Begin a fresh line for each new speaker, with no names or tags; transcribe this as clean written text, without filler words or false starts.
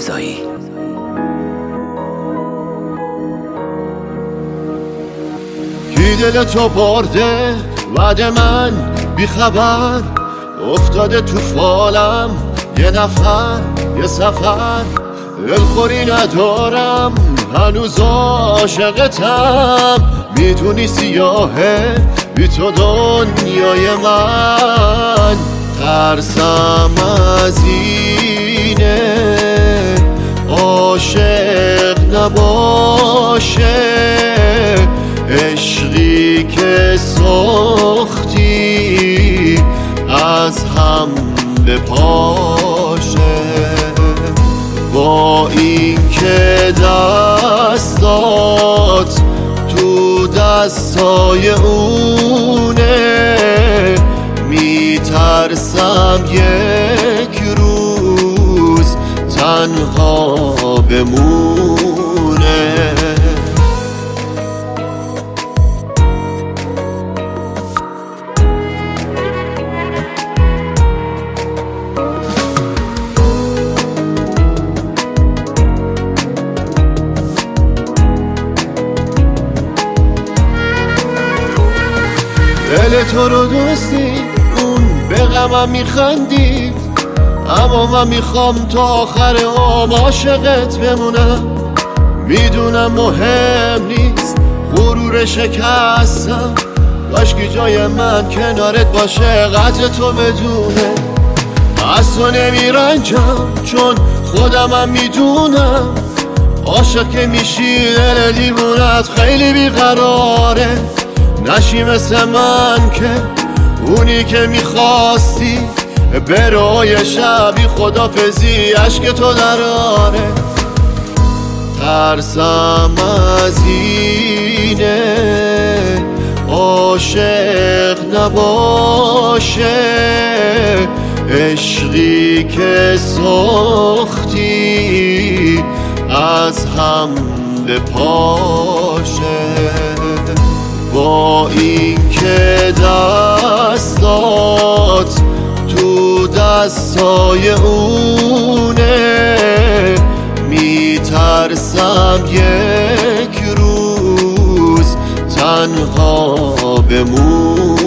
رضایی.
کی دل تو برده بعد من بی خبر، افتاده تو فالم یه نفر یه سفر، دلخوری ندارم هنوز عاشقتم، میدونی سیاهه بی تو دنیای من، ترسم از اینه عاشق نباشه، عشقی که ساختی از هم بپاشه، با این که دستات تو دستای اونه، میترسم یک روز تنها بمونه. دل تو رو دوستی اون به غمم میخندید، اما من میخوام تا آخر عمر عاشقت بمونم، میدونم مهم نیست غرور شکستم، کاشکی جای من کنارت باشه قدر تو بدونه، از تو نمیرنجم چون خودمم میدونم، عاشق که میشی دل دیوونت خیلی بیقراره، نشی مثل من که اونی که میخواستی برای شبی خدافزی عشق تو دراره، ترسم از اینه عاشق نباشه، عشقی که ساختی از هم بپاشه، با این که دستات تو دستای اونه، میترسم یک روز تنها بمون.